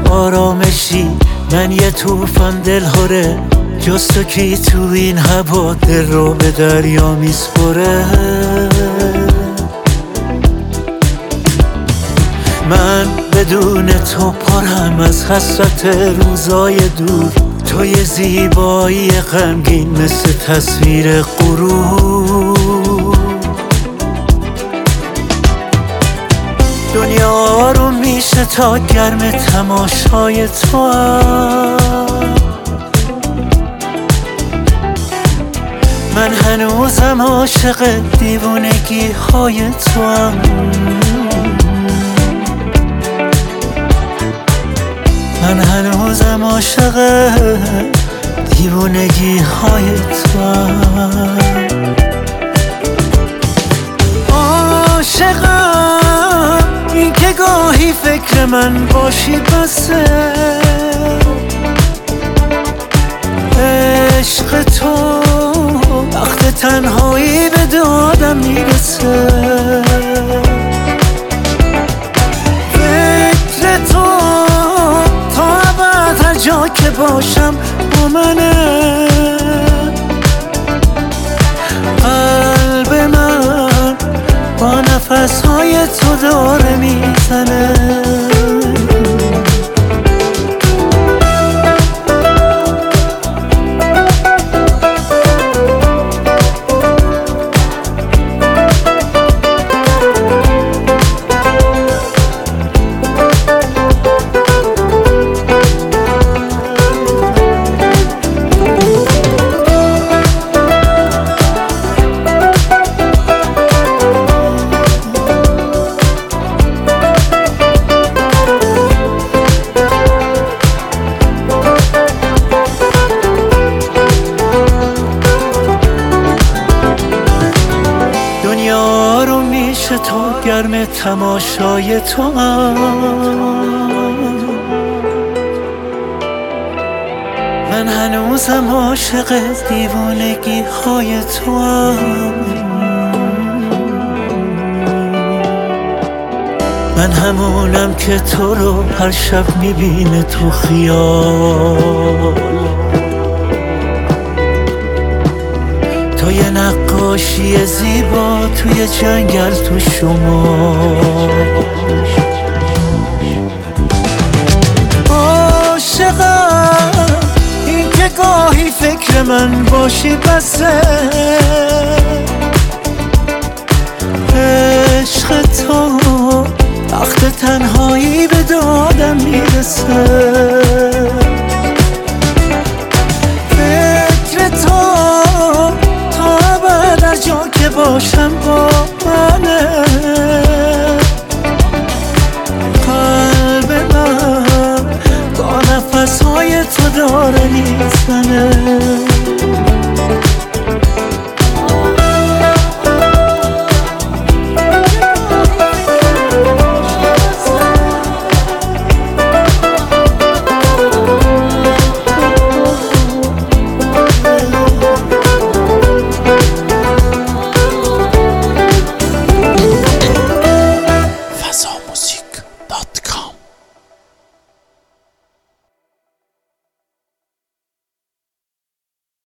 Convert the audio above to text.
آرامشی، من یه طوفان دلهوره، جز تو کی تو این هوا دل رو به دریا میسپره. من بدون تو پرم از حسرت روزای دور، توی زیبایی غمگین مثل تصویر غرور. دنیا رو میشه تا گرم تماشای تو هم. من هنوزم عاشق دیوونگی های تو هم. من هنوزم عاشق دیوونگی های تو هم. عاشقم این که گاهی فکر من باشی بسه، عشق تو وقت تنهایی به دادم میرسه. فکر تو تا ابد هر جا که باشم با منه. قلب من با نفسهای تو داره میزنه. دنیا رو میشه تا گرم تماشای تو هم. من هنوزم عاشق دیوانگی های تو هم. من همونم که تو رو هر شب میبینه تو خیال. تو یه نقاشی زیبا توی جنگل تو شمال. عاشقم این که گاهی فکر من باشی بسه. عشق تو وقت تنهایی به دادم میرسه. فکر تو تا ابد هر جا که باشم با منه. قلب من با نفسهای تو داره میزنه.